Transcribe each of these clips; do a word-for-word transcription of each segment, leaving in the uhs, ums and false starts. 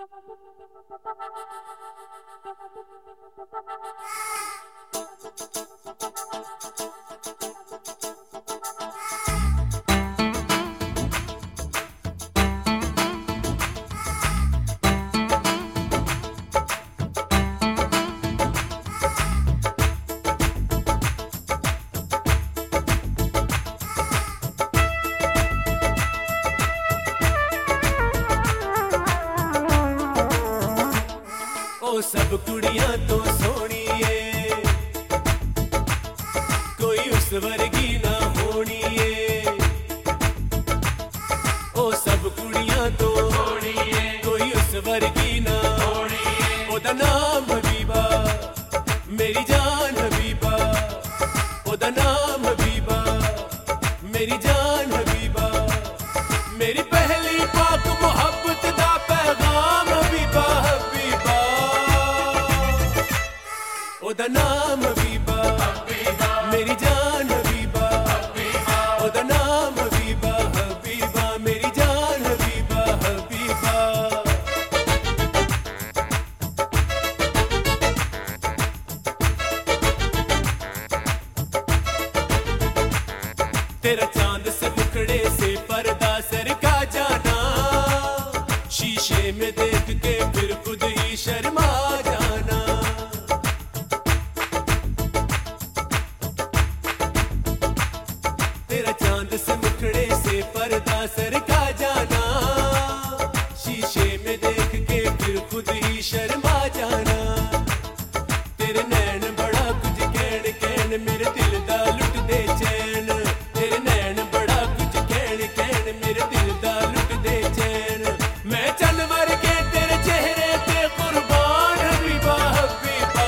ओ सब कुड़ियां तो सोनी है, कोई उस वर्गी ना होनी है। ओ सब कुड़ियां तो सोनी है, कोई उस वर्गी ना होनी है। ओदा नाम हबीबा, मेरी जान हबीबा। ओदा नाम हबीबा, मेरी जान हबीबा। मेरी पहली पाक मोहब्बत दा पैगाम हबीबा हबीबा। ओदा नाम हबीबा, मेरी जान हबीबा। ओदा नाम हबीबा हबीबा, मेरी जान हबीबा हबीबा। तेरा चांद से मुखड़े से पर्दा सर का जाना, शीशे में देख के फिर खुद ही शर्मा जाना। तेरा चांद से मुखड़े से पर्दा सर का जाना, शीशे में देख के फिर खुद ही शर्मा जाना। तेरे नैन बड़ा कुछ कहन कहन मेरे दिल दा लुट दे चैन। तेरे नैन बड़ा कुछ कहन कहन मेरे दिल दा लुट दे चैन। मैं चल वर्गे तेरे चेहरे पे कुर्बान हबीबा हबीबा।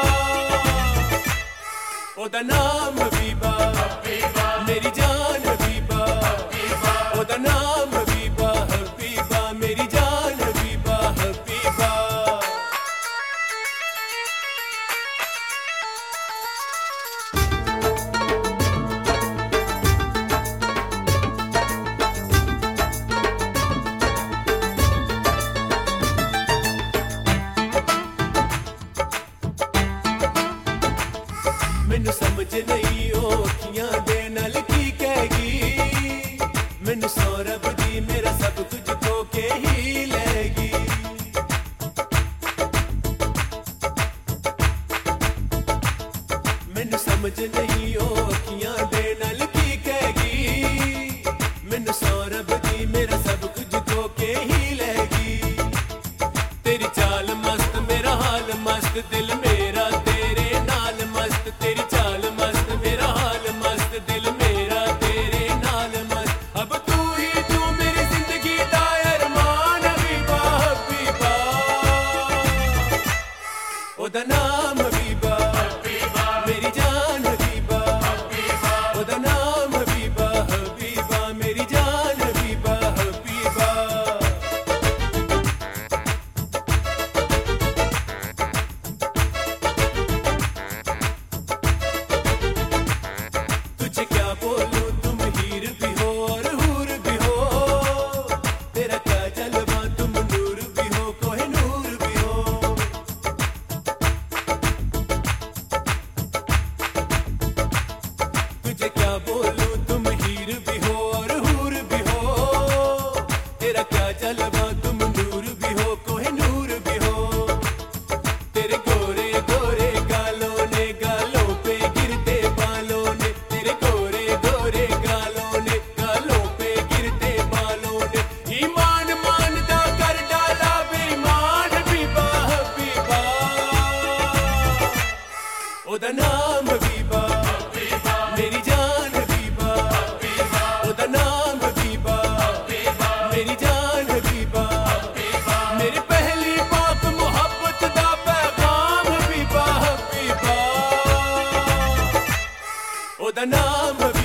ओदा नाम हबीबा, मेरी जान हबीबा। ओदा नाम हबीबा हबीबा, मेरी जान हबीबा हबीबा। मैनू समझ नहीं ओ अखियां दे नाल की कहगी। मैनू सौरभ दी मेरा सब कुछ खो के ही लेगी। मैनू समझ नहीं ओ अखियां दे नाल की कहगी। मैनू सौरभ दी मेरा सब कुछ खो के ही लेगी। तेरी चाल मस्त मेरा हाल मस्त, दिल मेरा तेरे नाल मस्त। तेरी चाल मस्त मेरा हाल मस्त, दिल मेरा तेरे नाल मस्त। अब तू ही तू मेरी जिंदगी दा अरमान हबीबा हबीबा। ओदा नाम हबीबा, मेरी जान हबीबा। ओदा नाम हबीबा हबीबा, मेरी जान हबीबा हबीबा। तुझे क्या बोलूं तुम हीर भी हो और हूर भी हो। तेरा क्या जलवा तुम नूर भी हो कोहिनूर भी हो। तुझे क्या बोलूं तुम हीर भी हो और हूर भी हो। तेरा क्या जलवा तुम नूर भी हो कोहिनूर भी हो। तेरे गोरे गोरे गालों ने गालों पे गिरते बालों ने। तेरे गोरे गोरे गालों ने गालों पे गिरते बालों ने। ईमान मानदा कर डाला बेईमान हबीबा हबीबा। ओदा नाम हबीबा, मेरी जान हबीबा। ओदा नाम हबीबा, मेरी जान हबीबा। मेरी पहली पाक मोहब्बत दा पैगाम हबीबा हबीबा। ओदा नाम